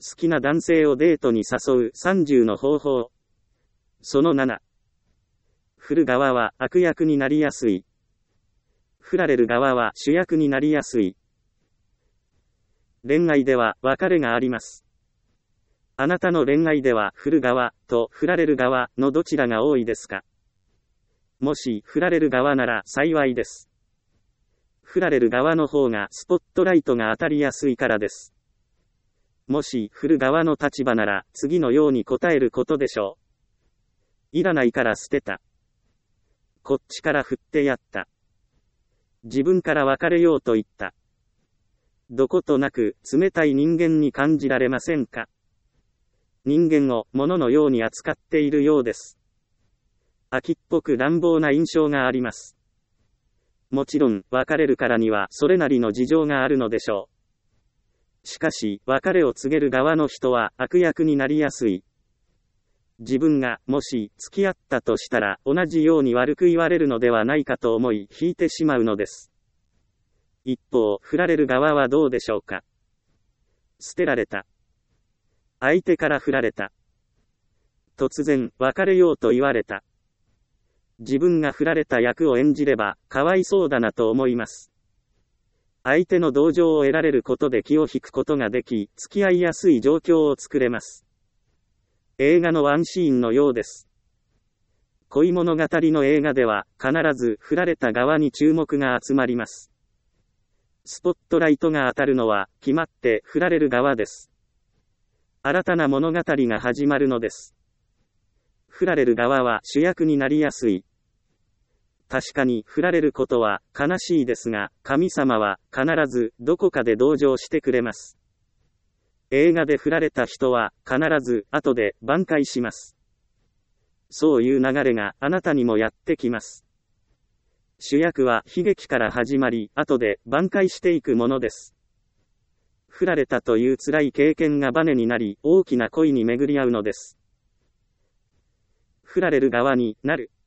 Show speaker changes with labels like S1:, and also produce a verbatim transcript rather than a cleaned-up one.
S1: 好きな男性をデートに誘うさんじゅうの方法。そのなな。振る側は悪役になりやすい。振られる側は主役になりやすい。恋愛では別れがあります。あなたの恋愛では振る側と振られる側のどちらが多いですか？もし振られる側なら幸いです。振られる側の方がスポットライトが当たりやすいからです。もし振る側の立場なら次のように答えることでしょう。いらないから捨てた。こっちから振ってやった。自分から別れようと言った。どことなく冷たい人間に感じられませんか？人間を物のように扱っているようです。秋っぽく乱暴な印象があります。もちろん、別れるからにはそれなりの事情があるのでしょう。しかし、別れを告げる側の人は悪役になりやすい。自分が、もし、付き合ったとしたら、同じように悪く言われるのではないかと思い、引いてしまうのです。一方、振られる側はどうでしょうか。捨てられた。相手から振られた。突然、別れようと言われた。自分が振られた役を演じれば、かわいそうだなと思います。相手の同情を得られることで気を引くことができ、付き合いやすい状況を作れます。映画のワンシーンのようです。恋物語の映画では、必ず振られた側に注目が集まります。スポットライトが当たるのは、決まって振られる側です。新たな物語が始まるのです。振られる側は主役になりやすい。確かに振られることは悲しいですが、神様は必ずどこかで同情してくれます。映画で振られた人は必ず後で挽回します。そういう流れがあなたにもやってきます。主役は悲劇から始まり、後で挽回していくものです。振られたという辛い経験がバネになり、大きな恋に巡り合うのです。振られる側になる。